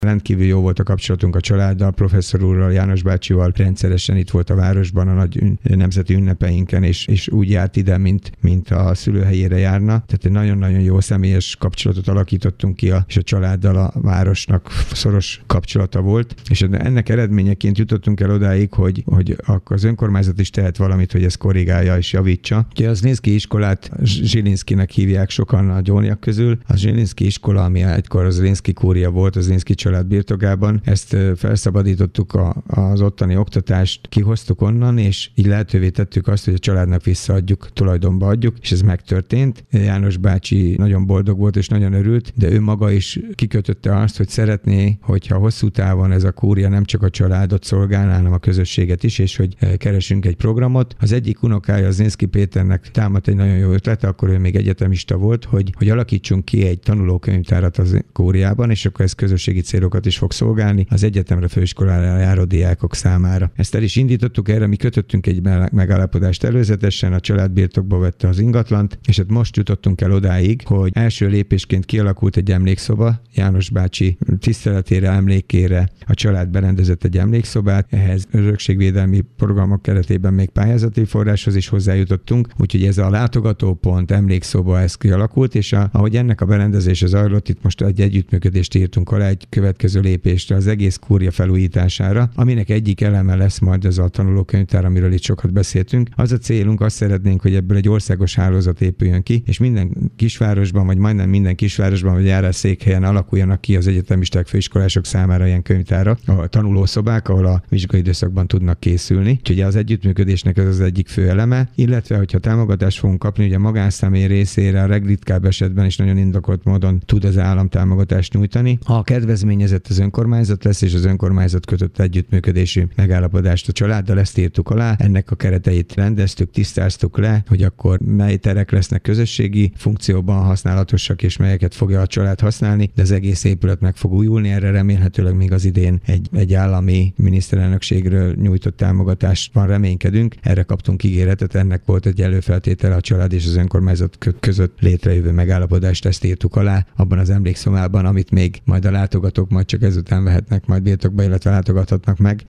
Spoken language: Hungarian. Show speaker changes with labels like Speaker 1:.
Speaker 1: Rendkívül jó volt a kapcsolatunk a családdal, professzor úrral, János bácsival, rendszeresen itt volt a városban a nagy nemzeti ünnepeinken, és úgy járt ide, mint a szülőhelyére járna. Tehát egy nagyon-nagyon jó személyes kapcsolatot alakítottunk ki, és a családdal a városnak szoros kapcsolata volt, és ennek eredményeként jutottunk el odáig, hogy akkor az önkormányzat is tehet valamit, hogy ezt korrigálja és javítsa. Ugye az Zsilinszky iskolát Zsilinszkynek hívják sokan a gyóniak közül. A Zsilinszky iskola, ami egykor az Zsilinszky kúria volt, az Zsilinszky család birtokában, ezt felszabadítottuk az ottani oktatást, kihoztuk onnan, és így lehetővé tettük azt, hogy a családnak visszaadjuk, tulajdonba adjuk, és ez megtörtént. János bácsi nagyon boldog volt, és nagyon örült, de ő maga is kikötötte azt, hogy szeretné, hogyha hosszú távon ez a kúria nem csak a családot szolgálná, hanem a közösséget is, és hogy keresünk egy programot. Az egyik unokája, az Zsilinszky Péternek támadt egy nagyon jó ötlete, akkor ő még egyetemista volt, hogy alakítsunk ki egy tanulókönyvtárat az kúriában, és akkor ez közösségi célokat is fog szolgálni az egyetemre, főiskolára járó diákok számára. Ezt el is indítottuk, erre mi kötöttünk egy megállapodást előzetesen, a család birtokba vette az ingatlant, és hát most jutottunk el odáig, hogy első lépésként kialakult egy emlékszoba, János bácsi tiszteletére, emlékére a család berendezett egy emlékszobát, ehhez örökségvédelmi programok keretében még pályázati forráshoz is hozzájutottunk, úgyhogy ez a látogatópont, emlékszoba, ez kialakult, és ahogy ennek a berendezése zajlott, itt most egy együttműködést írtunk alá, egy következő lépésre az egész kúria felújítására, aminek egyik eleme lesz majd ez a tanulókönyvtár, amiről itt sokat beszéltünk. Az a célunk, azt szeretnénk, hogy ebből egy országos hálózat épüljön ki, és minden kisvárosban, vagy majdnem minden kisvárosban, vagy járásszékhelyen alakuljanak ki az egyetemisták, főiskolások számára ilyen könyvtárak, a tanulószobák, ahol a vizsgai időszakban tudnak készülni. Úgyhogy az együttműködésnek ez az egyik fő eleme, illetve hogyha támogatást fogunk kapni, ugye a magánszemély részére a legritkább esetben is nagyon indokolt módon tud az állam támogatást nyújtani. A kedvezményezett az önkormányzat lesz, és az önkormányzat kötött együttműködési megállapodást a családdal, ezt írtuk alá, ennek a kereteit rendeztük, tisztáztuk le, hogy akkor mely terek lesznek közösségi funkcióban használatosak, és melyeket fogja a család használni, de az egész épület meg fog újulni, erre remélhetőleg még az idén egy állami miniszterelnökségről nyújtott támogatásban reménykedünk, erre kaptunk ígéretet, ennek volt egy előfeltétele a család és az önkormányzat között létrejövő megállapodást, ezt írtuk alá abban az emlékszobában, amit még majd a látogatók majd csak ezután vehetnek majd birtokba, illetve látogathatnak meg.